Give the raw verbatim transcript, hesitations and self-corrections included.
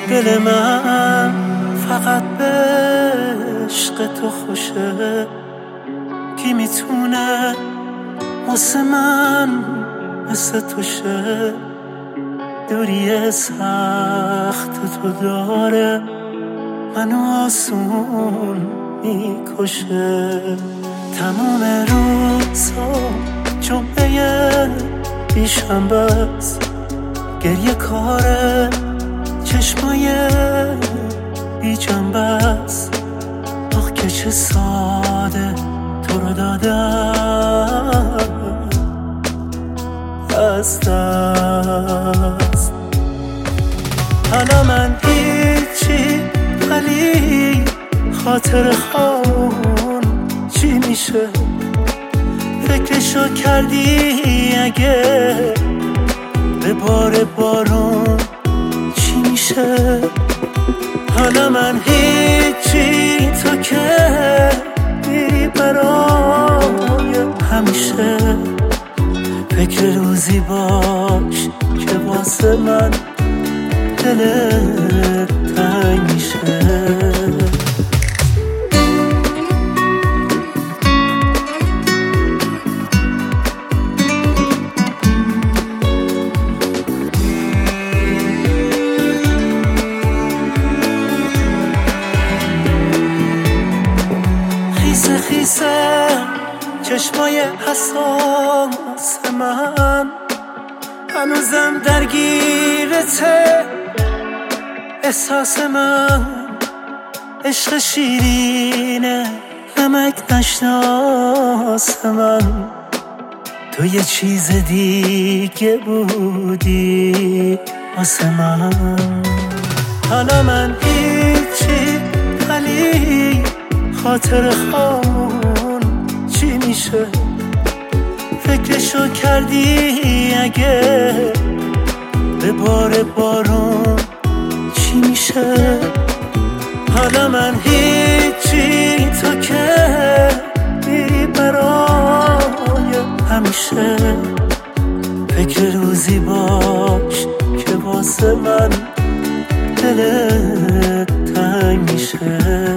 دل من فقط به عشق تو خوشه. کی میتونه واسه من مثل تو شه؟ دوری سخت تو داره منو آسون میکشه. تمام روزا جمعه بیشنبه است، گریه کاره چشمای بی جنبه است. آخ که چه ساده تو رو دادم از دست. حالا من هیچی ولی خاطر خون چی میشه؟ فکرشو کردی اگه به بار بارون چی میشه؟ حالا من هیچی تو که میری برای همیشه. فکر روزی باش که واسه من دلت تنگ میشه. خیسه خیسه چشمای حساس من هنوزم درگیرته. احساس من عشق شیرینه نمک نشناس من. تو یه چیز دیگه بودی واسه من. حالا من هیچی ولی خاطر خون چی میشه؟ فکرشو کردی اگه به بار بارون چی میشه؟ حالا من هیچی تو که میری برای همیشه. فکر روزی باش که واسه من دلت تنگ میشه.